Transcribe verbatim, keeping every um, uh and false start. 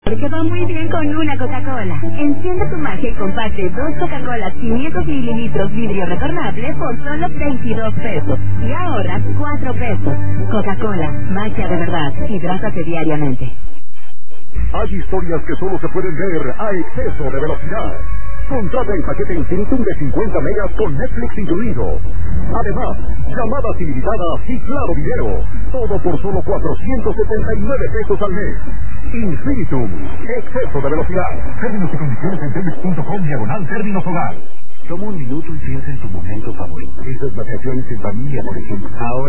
Que va muy bien con una Coca-Cola. Enciende tu magia y comparte dos Coca-Colas quinientos mililitros vidrio retornable por solo veintidós pesos. Y ahorras cuatro pesos. Coca-Cola, magia de verdad. Hidrátate diariamente. Hay historias que solo se pueden ver a exceso de velocidad. Contrata el paquete Infinitum de cincuenta megas con Netflix incluido. Además, llamadas ilimitadas y claro video. Todo por solo cuatrocientos setenta y nueve pesos al mes. Infinitum, exceso de velocidad. Términos y condiciones en telmex punto com diagonal términos hogar. Toma un minuto y piensa en tu momento favorito. Esas vacaciones en familia, por ejemplo. Ahora